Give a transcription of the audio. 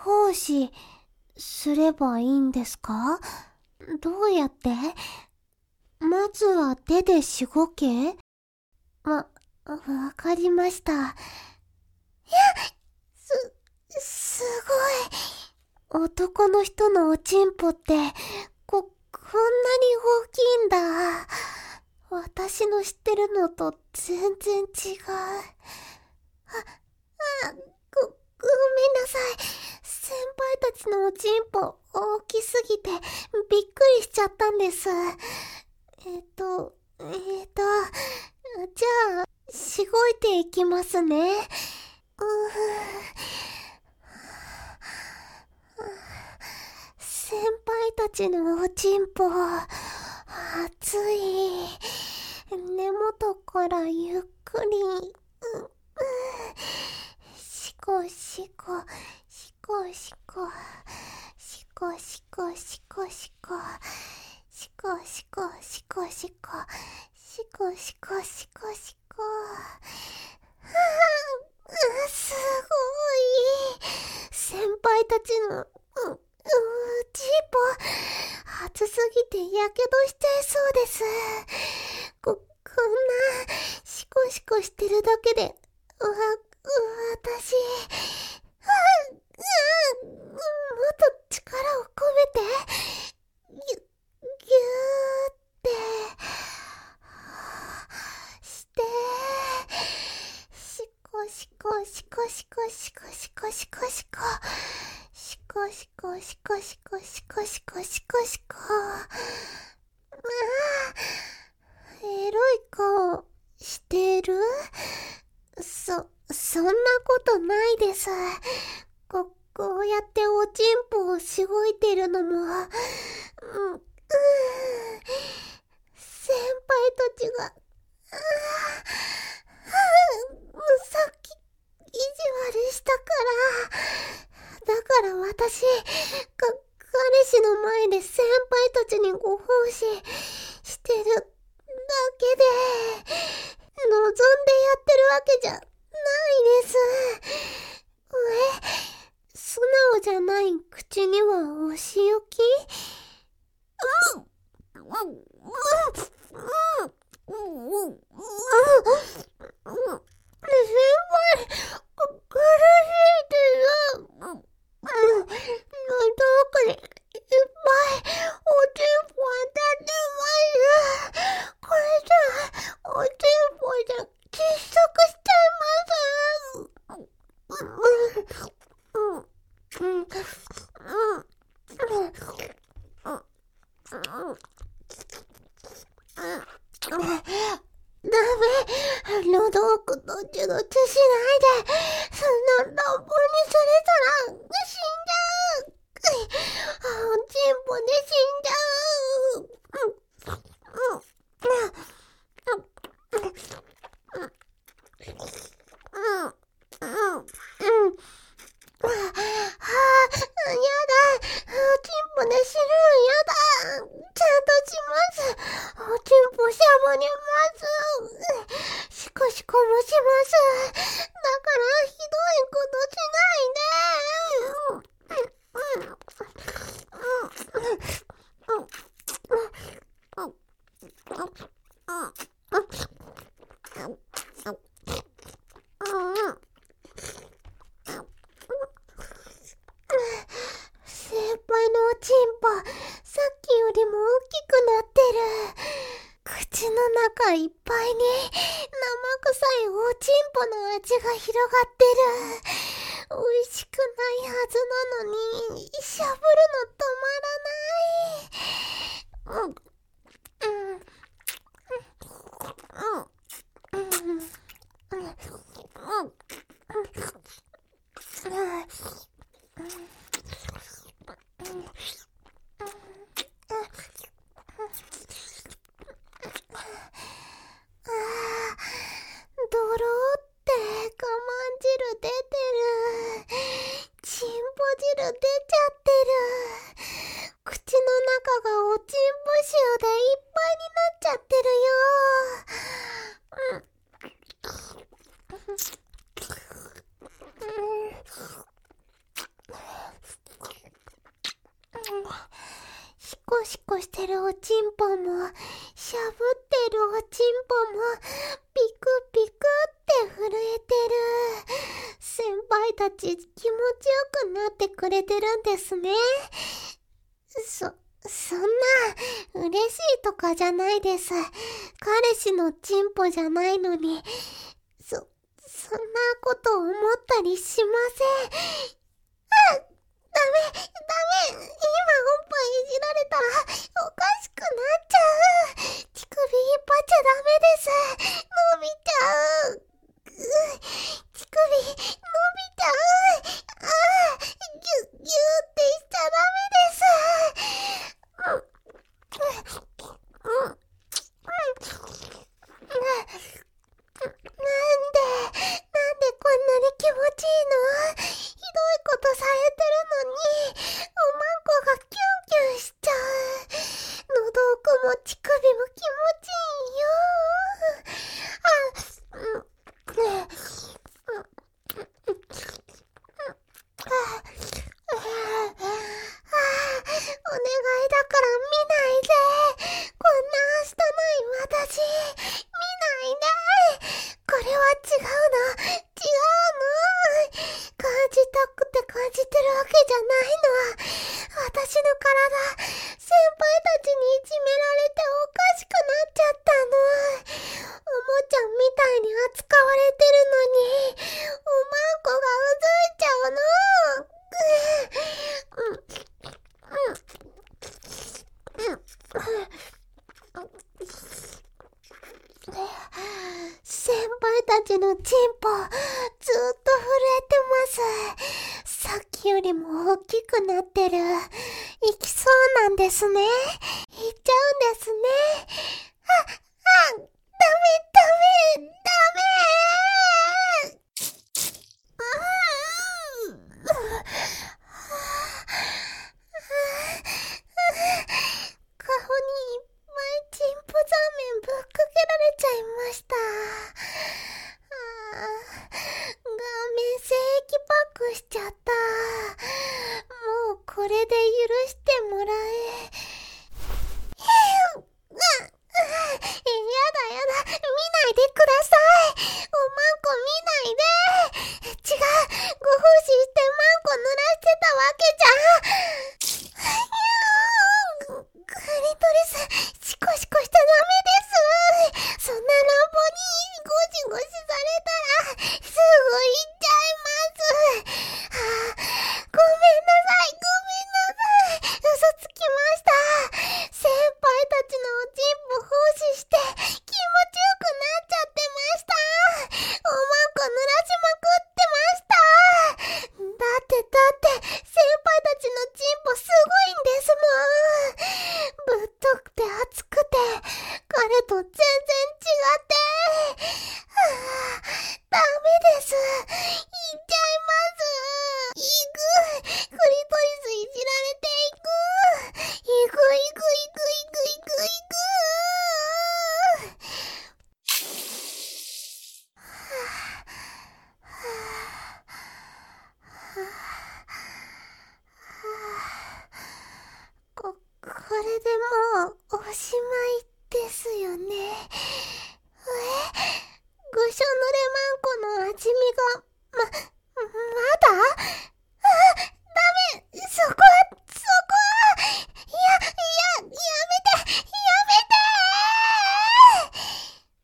胞子すればいいんですか？どうやって？まずは手でしごけ？わかりました。すごい。男の人のおちんぽって、こんなに大きいんだ。私の知ってるのと全然違う。ごめんなさい。先輩たちのおちんぽ大きすぎてびっくりしちゃったんです。じゃあ、しごいていきますね。先輩たちのおちんぽ、熱い。根元からゆっくり、しこしこ、しこしこ、しこしこしこしこ、しこしこしこしこ、しこしこしこしこ。すごい。先輩たちの、チーポ、熱すぎてやけどしちゃいそうです。こんな、シコシコしてるだけで、私、もっと力を込めて、ぎゅーってして、シコシコシコシコシコシコシコシコ、シコシコシコシコシコシコシコシコ。エロい顔してる？そんなことないです。こうやっておちんぽをしごいてるのも、先輩たちが、さっき意地悪したから、だから私、彼氏の前で先輩たちにご奉仕してるだけで、望んでやってるわけじゃないです。素直じゃない口にはお仕置き？先輩、苦しいです。喉奥にいっぱいおちんぽ当たってます。これじゃ、おちんぽじゃ窒息しちゃいます。ダメ。喉奥とチュドチュしないで。そんな乱暴にされたら死んじゃう。おちんぽで死んじゃう。やだ。おちんぽで死ぬのやだ。ちゃんとします。おちんぽしゃぶります。シコシコもします。だからひどいことしないで。先輩のおちんぽ、さっきよりも大きくなってる。口の中いっぱいに生臭いおちんぽの味が広がってる。美味しくないはずなのに、しゃぶるの止まらない。ドローって我慢汁出てる。チンポ汁出ちゃってる。口の中がおちんぽ臭でいっぱいになっちゃってるよ。 シコシコしてるおちんぽも、しゃぶってるおちんぽも、ピクピクって震えてる。先輩たち気持ちよくなってくれてるんですね。そんな、嬉しいとかじゃないです。彼氏のチンポじゃないのに、そんなこと思ったりしません。ダメ、今おっぱいいじられたらおかしくなっちゃう。乳首引っ張っちゃダメです。伸びちゃう。乳首伸びちゃう。ギュってしちゃダメです。なんでこんなに気持ちいいの？ひどいことされてるのに、おまんこがキュンキュンしちゃう。喉奥も乳首も気持ちいいよ。お願いだから見ないで。こんなはしたない私、見ないで。これは違うの。感じたくて感じてるわけじゃないの。私の体、先輩たちにいじめられておかしくなっちゃったの。おもちゃみたいに扱われてるのに、おまんこがうずいちゃうの。先輩たちのチンポ、ずっと震えてます。さっきよりも大きくなってる。行きそうなんですね。行っちゃうんですね。ダメ。顔にいっぱいチンポザーメンぶっかけられちゃいました。顔面精液パックしちゃった。もうこれで許してもらえ。やだ。見ないでください。おまんこ見ないで。違う。ご奉仕してまんこ濡らしてたわけじゃん。クリトリス、シコシコしちゃダメです。そんな乱暴にゴシゴシされたら、すぐ行っちゃいます。ごめんなさい。嘘つきました。先輩たちのおちんぽ奉仕して気持ちよくなっちゃってました。おまんこ濡らしまくってました。だって先輩たちのチンポすごいんですもん。ぶっとくて熱くて彼と全然違って、ダメです。行っちゃいます。クリトリスいじられていく。これでもうおしまいですよね。ぐしょ濡れまんこの味見が